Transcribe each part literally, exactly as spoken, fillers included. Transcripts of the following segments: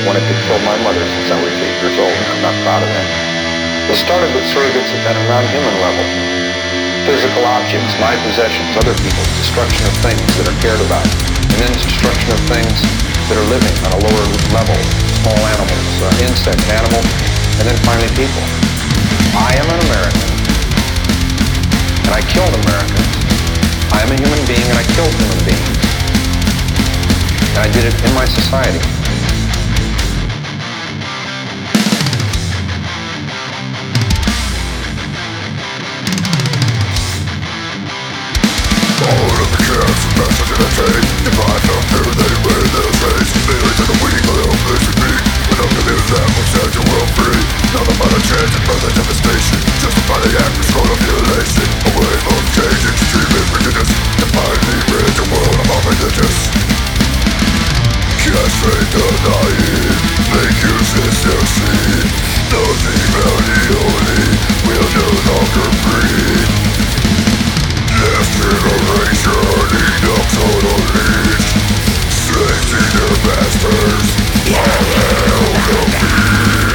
wanted to kill my mother since I was eight years old, and I'm not proud of that. It started with surrogates at an around human level. Physical objects, my possessions, other people's, destruction of things that are cared about, and then destruction of things that are living on a lower level, small animals, uh, insects, animals, and then finally people. I am an American, and I killed Americans. I am a human being, and I killed human beings. And I did it in my society. All of the chaos and message in a tape. If I fell through, they wear their face. Feelings of the weak, the helpless and weak. When I'm gonna lose that, we'll set your world free. Now the amount of chance and further devastation. Justify the act of scroll of mutilation. A wave of change, extreme prejudice. Define me, rid the world of all religious. Castrate the naive, make useless their seed. Those humanity only will no longer breed. This generation enough total leech. Slaves to their masters, all hell will be.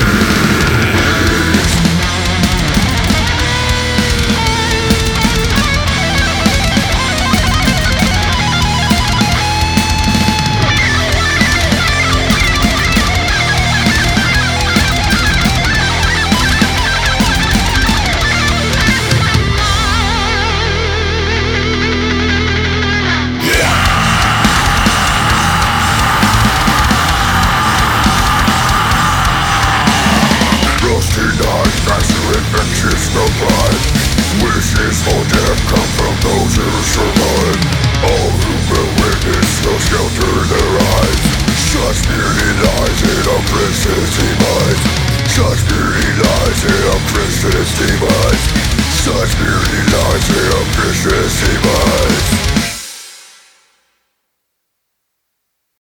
Infectious no pride. Wishes for death come from those who survive. All who will witness will shelter their eyes. Such beauty lies in a princess demise. Such beauty lies in a princess demise.